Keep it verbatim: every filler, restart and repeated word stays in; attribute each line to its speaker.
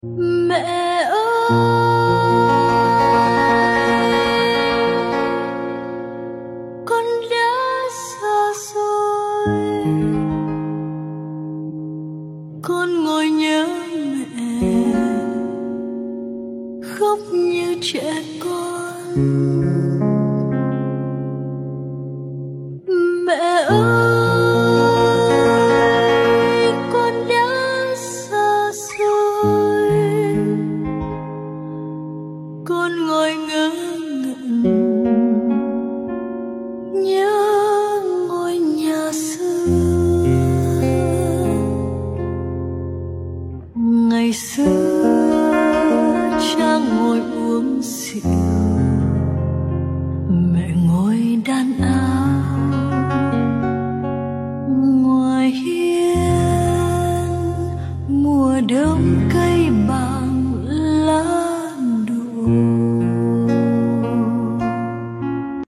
Speaker 1: Mẹ ơi, con đã xa rồi, con ngồi nhớ mẹ, khóc như trẻ con. Mẹ ơi, con đã xa rồi, con ngồi ngơ ngẩn nhớ ngôi nhà xưa. Ngày xưa cha ngồi uống rượu, mẹ ngồi đan áo ngoài hiên. Mùa đông cây bàng lá đổ,